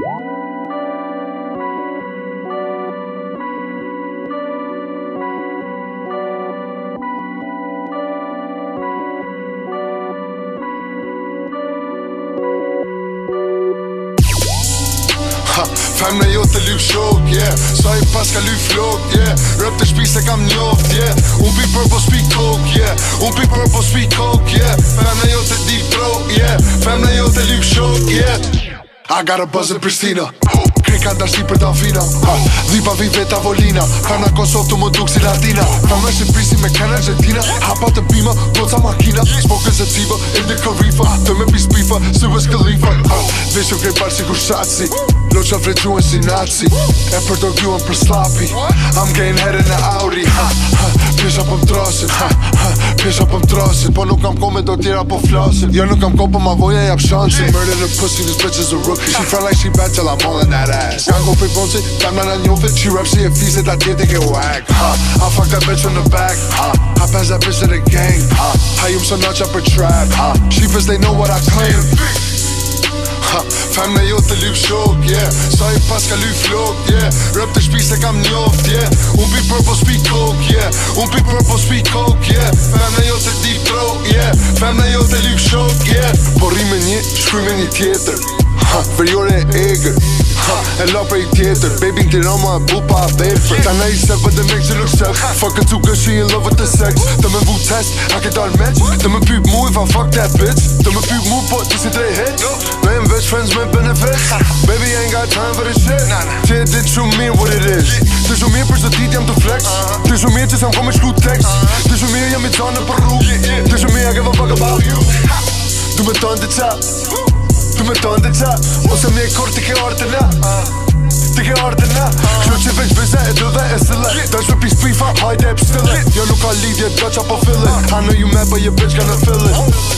Femna jote lyp shok, yeah. Sa I pas ka lyp flok, yeah. Rap të shpi se kam njoft, yeah. Unë pi purple speak coke, yeah. Unë pi purple speak coke, yeah. Femna jote deep throat, yeah. Femna jote lyp shok, yeah. I got a buzz in Pristina. Krika dashti për Davina. Dhipa vi veta volina. Kana Kosovë të më duk si Latina. Femna që prisi me kanë Argentina. Hapa të bima, goca makina. Smoke sativa, indica reefer. Të me pis pifa, si Wiz Khalifa. Vishu krej parë si kur shaci. Loqa vrejgjuën si nazi. E përdor gjuën për slapi. I'm getting head in the Audi. Pjesha po m'trasin. Pjesha po m'trasin. Po nuk kam ko me do tjera po flasin. Jo nuk kam ko po ma voja jap shansin. Murder the pussy, this bitch is a rookie. She front like she bad till I'm all in that ass. Kan go prej bonci, femna na njofit. She rap si e fiset, ta tjetë get whack. I fuck that bitch from the back. I pass that bitch to the gang. I am so nuts up her trap. Sheepers, they know what I claim. Femna jote lyp shok, yeah. Sa I pas ka lyp flok, yeah. Rap të shpi se kam njoft, yeah. Unë pi purple speak coke, yeah. Unë pi purple speak coke, yeah. Femna jote deep throat, yeah. Femna jote lyp shok, yeah. Po rri me një, shkruj me një tjetër. Verjore e eger. E la prej tjetër. Baby në Tirana ma e bu pa vepër. Ta na I se vëdhe me që nuk sef. Fuck it too good, she in love with the sex. Të me vu test, a ke dal match. Të me pyp mu if I fuck that bitch. Të me pyp mu po të si drejt hit. Me in best friends me benefits. Baby I ain't got time for this shit. Ti e dit shumë mirë what it is. Ti shumë mirë për së dit jam të flex. Ti shumë mirë që s'jam ko me shku text. Ti shumë mirë jam I tane për rrug. Ti shumë mirë I give a fuck about you. Du me tënë të qa. Du me tënë të qa. Ose mje kur ti ke artë na. Ti ke artë na. Kështu që veç vize e dhe e sile. Dash me pis pifa, hajde e pstille. Jo nuk ka lidhje, gacha po fillin. I know you mad but your bitch gonna feel it.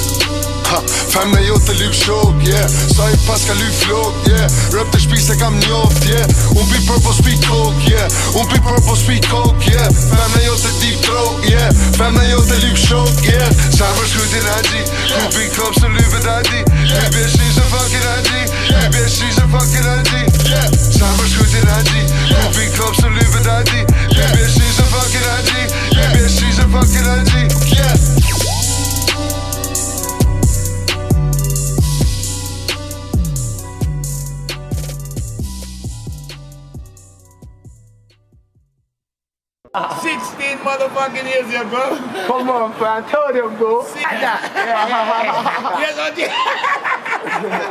Femna jote lyp shok, yeah. Sa I pas ka lyp flok, yeah. Rap të shpi se kam njoft, yeah. Unë pi purple speak coke, yeah. Unë pi purple speak coke, yeah. Femna jote deep throat, yeah. Femna jote lyp shok, yeah. Sa për shkujtin aji. Kupi klop së lypet aji. Baby she's a fucking aji. Baby she's a fucking aji. Sa për shkujtin aji. Kupi klop së lypet aji. Baby she's a fucking aji. Baby she's a fucking aji. Yeah. Motherfucking years here, bro. Come on, fam. Tell them, bro. Yes, I did.